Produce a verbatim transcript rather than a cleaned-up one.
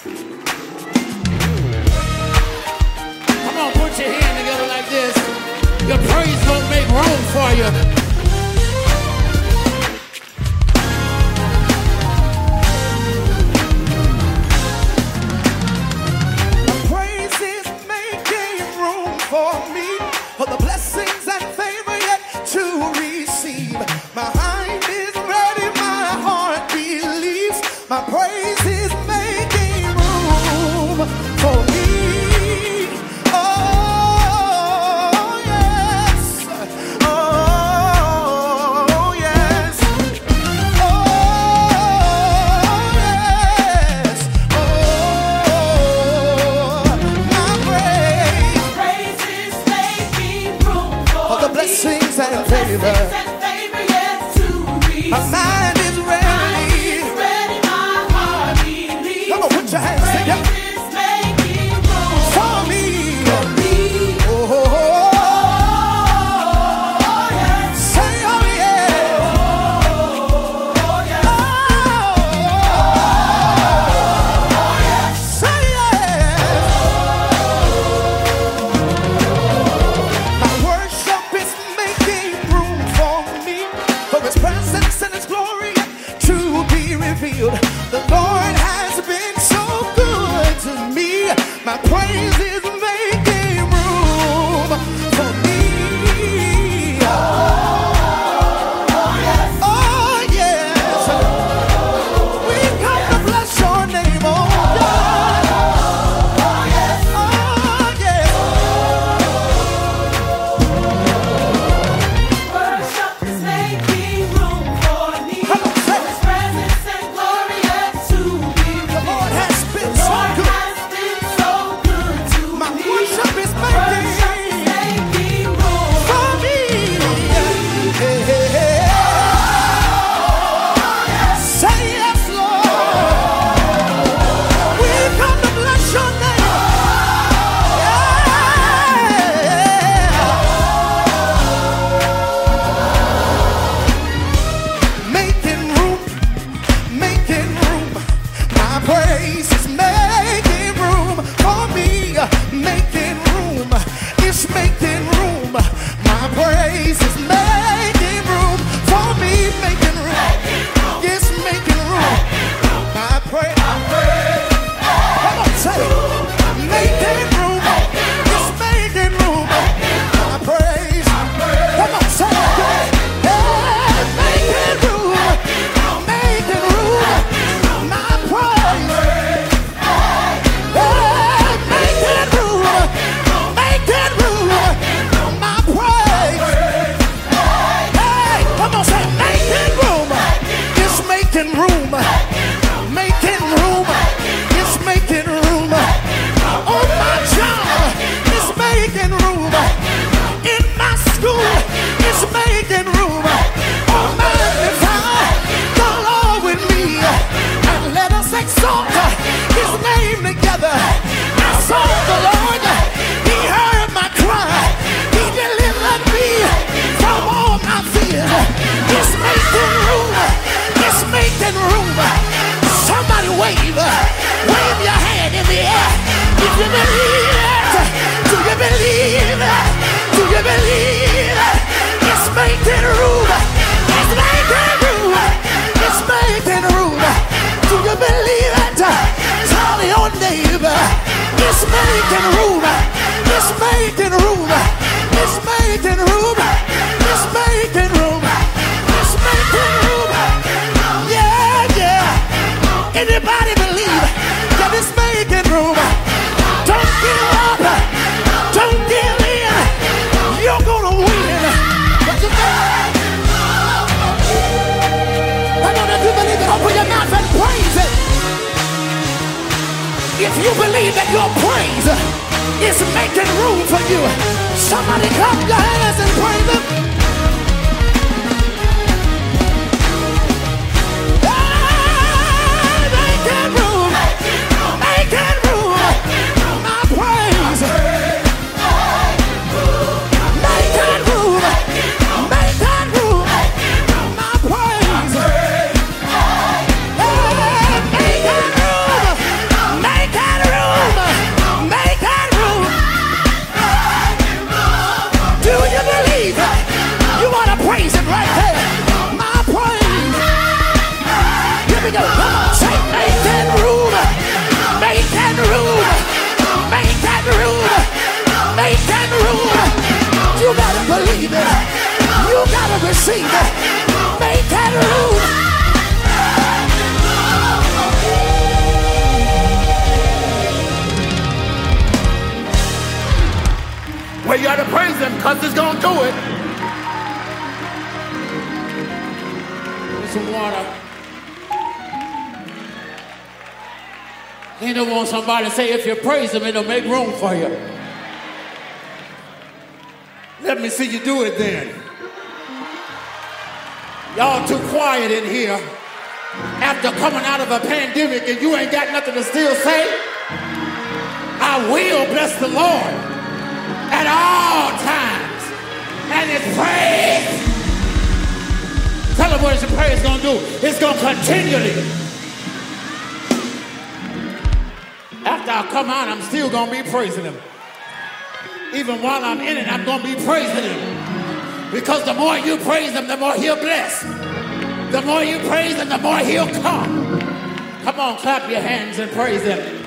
Come on, put your hand together like this. Your praise gonna make room for you. My praise is making room for me, for the blessings and favor yet to receive. My mind is ready, my heart believes. My praise is making room for me. Oh, yes. Oh, yes. Oh, yes. Oh, my praise. Praise is making room for For the blessings and favor. and favor yet to receive. My mind is ready. Ready, my heart believes. Come on, put your hands together. Praise is making room For me. for me. Oh, oh, oh. Oh, yes. Say, oh, yeah. Oh, yes. Oh, say, yeah. My worship is making room for me, for His presence and His glory to be revealed. The Lord has been so good to me. My praise is making room for me. Oh, yes. We come to bless your name, oh God. Oh, yes. Worship is making room for me. Come on, say it. His presence and glory yet to be The Lord revealed. has been so Lord good. has been so good to My me. worship is Worship is making making room for me. Hey, hey, hey. Say yes, Lord. We come to bless your name. Yeah. Making room, making room. My praise is making room for me. Making room, it's making room. My praise is making room for me. Making room, it's making room. My praise, come on, say it. Making room, it's making room. My praise, come on, say it. Yeah, making room, making room. My praise, yeah, making room, making room. My praise, hey, come on, say making room. It's making room, making room. It's making room. On my job, it's making room. In my school, it's making room. Oh, magnify the Lord with me, and let us exalt His name together. I sought the Lord, He heard my cry, He delivered me from all my fears. It's making room. It's making room. Somebody wave, wave your hand in the air. If you believe it, do you believe it? Do you believe it? It's making room. It's making room. It's making room. Do you believe it? Tell your neighbor. It's making room. It's making room. It's making room. It's making room. It's making room. Yeah, yeah. Anybody believe that it's making room? Don't give up. Don't give in. You're gonna win. I know that you believe it. Open your mouth and praise it. If you believe that your praise is making room for you, somebody clap your hands and praise Him. Hey, making room, making room. My praise, making room, making room. My praise, hey, making room, making Making room. Making room. Making room. Making room. You gotta believe it. You gotta receive it. Making room. Well, you gotta praise him because he's gonna do it. Some water. You don't want somebody to say if you praise him, it'll make room for you. Let me see you do it then. Y'all too quiet in here after coming out of a pandemic and you ain't got nothing to still say. I will bless the Lord at all times, and his praise. Tell him what his praise is gonna do. It's gonna continually. After I come out, I'm still gonna be praising him. Even while I'm in it, I'm gonna be praising him. Because the more you praise him, the more he'll bless. The more you praise him, the more he'll come. Come on, clap your hands and praise him.